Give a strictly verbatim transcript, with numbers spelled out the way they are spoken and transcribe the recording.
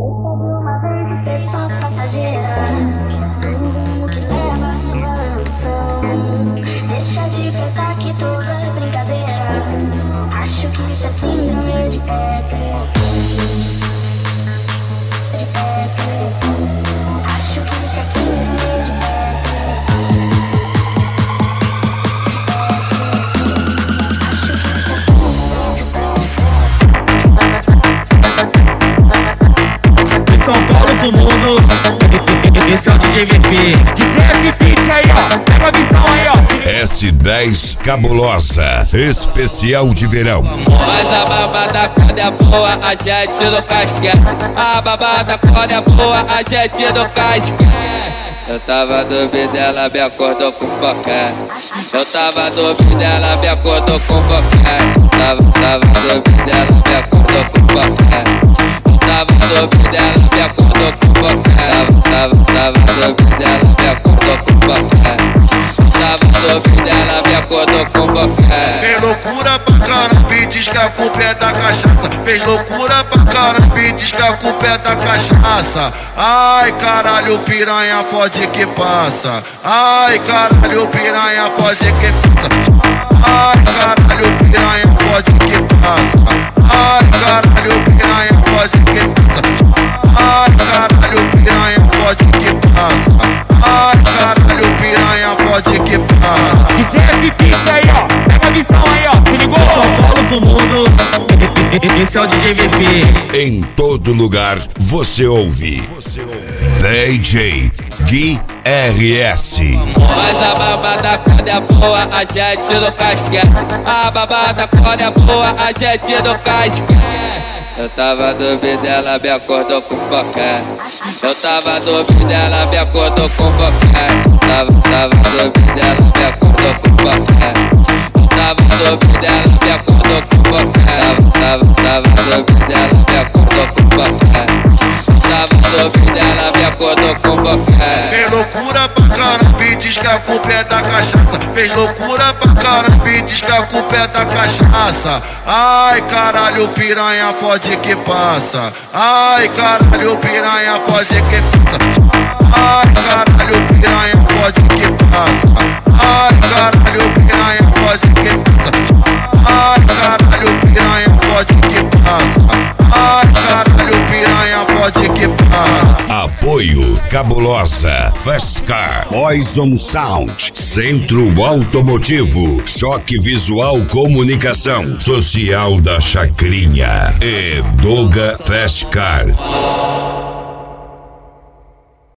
uma vez de ser só passageira, um que leva a sua ambição. Deixa de pensar que tudo é brincadeira. Acho que isso é síndrome de Pepe. De Pepe. Acho que isso é síndrome de Pepe. São Paulo pro mundo, esse é o D J V P. D J V P aí, ó, pega a visão aí, ó. S dez Cabulosa, especial de verão. Mas a babada quando é boa, a gente no casquete. A babada quando é boa, a gente no casquete. Eu tava duvidando, ela me acordou com qualquer. Eu tava duvidando, ela me acordou com qualquer. Tava, tava duvidando, ela me acordou com qualquer. Tava duvidando, ela me acordou com qualquer. Tava, tava duvidando, ela me acordou com qualquer. Tava duvidando, ela me acordou com qualquer. Fez loucura pra caramba e diz que a culpa é da cachaça. Fez loucura pra caramba e diz que a culpa é da cachaça. Ai caralho, piranha fode que passa. Ai caralho, piranha fode que passa. Ai caralho, piranha fode que passa. Ai caralho, piranha fode que passa. Ai caralho, piranha fode que passa. Ai caralho, piranha fode que passa. D J V P aí, ó, pega a visão aí, ó, se ligou? São Paulo pro mundo, esse é o D J V P. Em todo lugar você ouve D J Gui R S. Mas a babada quando é boa, a gente no casquete. A babada quando é boa, a gente no casquete. Eu tava duvidando, ela me acordou com qualquer. Eu tava duvidando, ela me acordou com qualquer. Tava, tava duvidando, ela me acordou com qualquer. Eu tava duvidando, ela me acordou com qualquer. Tava, tava duvidando, ela me acordou com qualquer. Tava duvidando, ela me acordou com qualquer. Fez loucura pra caramba e diz que a culpa é da cachaça. Fez loucura pra caramba e diz que a culpa é da cachaça. Ai caralho, piranha fode que passa. Ai caralho, piranha fode que passa. Ai caralho, piranha fode que passa. Ai caralho, piranha fode que passa. Ai caralho, piranha fode que passa. Ai caralho, piranha fode que passa. Apoio Cabulosa, Fast Car, Poison Sound, Centro Automotivo, Choque Visual Comunicação, Social da Chacrinha e Doga Fast Car.